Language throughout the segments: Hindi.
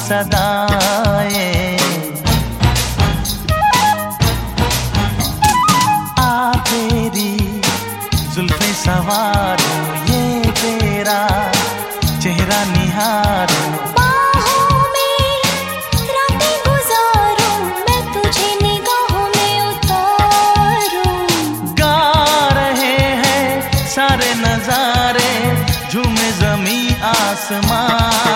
सदाएं। आ तेरी जुल्फे सवारूं, ये तेरा चेहरा निहारूं, बाहों में रातें गुजारूं, मैं तुझे निगाहों में उतारूं। गा रहे हैं सारे नजारे, झूमे जमी आसमां।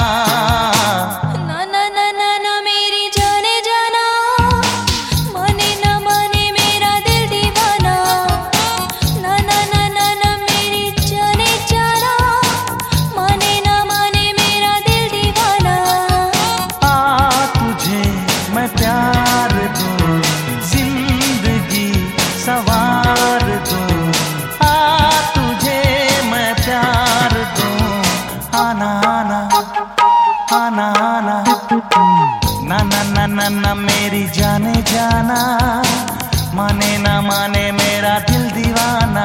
ना ना ना ना ना मेरी जाने जाना, माने ना माने मेरा दिल दीवाना। ना ना ना ना ना मेरी जाने जाना, माने ना माने मेरा दिल दीवाना। आ तुझे मैं प्यार दूं, जिंदगी सवार दूं। आ तुझे मैं प्यार दूं, आना आना आना आना। ना ना ना ना ना मेरी जाने जाना, माने ना माने मेरा दिल दीवाना।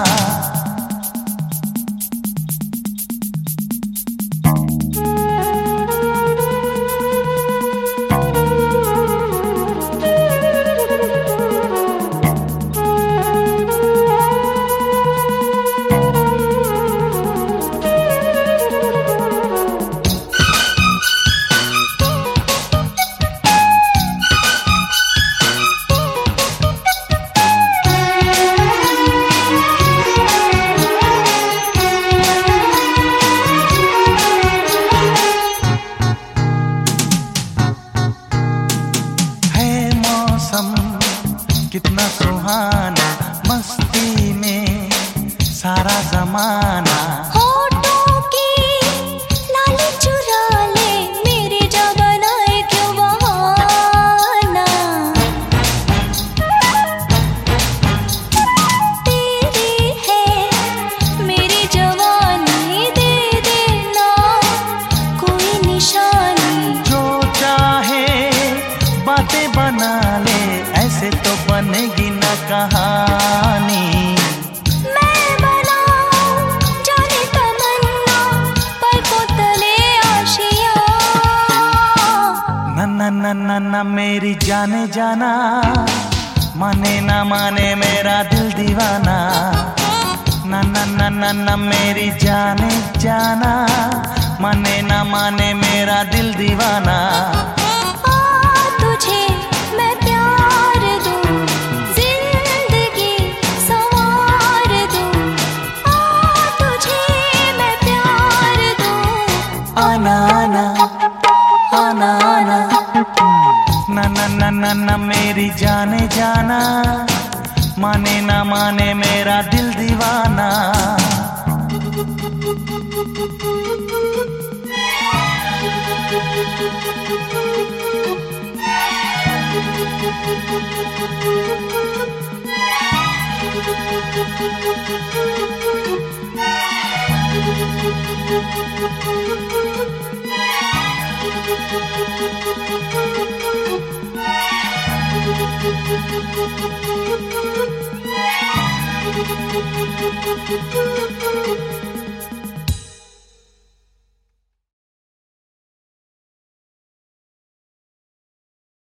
कितना सुहाना, मस्ती में सारा जमाना। होठों की लाली चुरा ले, मेरी जा बनाए क्यों बहाना। तेरी है मेरी जवानी, दे देना कोई निशानी। जो चाहे बातें बना ले, ऐसे तो बनेगी न कहानी। मैं बनाऊं जाने तमन्ना, पलकों तले आशिया। ना ना ना ना ना मेरी जाने जाना, माने ना माने मेरा दिल दीवाना। ना ना ना ना ना मेरी जाने जाना, माने ना माने मेरा दिल दीवाना। तुझे मैं प्यार दूं, जिंदगी संवार दूं। तुझे मैं प्यार दूं, आना आना आना आना। ना ना ना ना ना मेरी जाने जाना, माने ना माने मेरा दिल दीवाना। Thank you.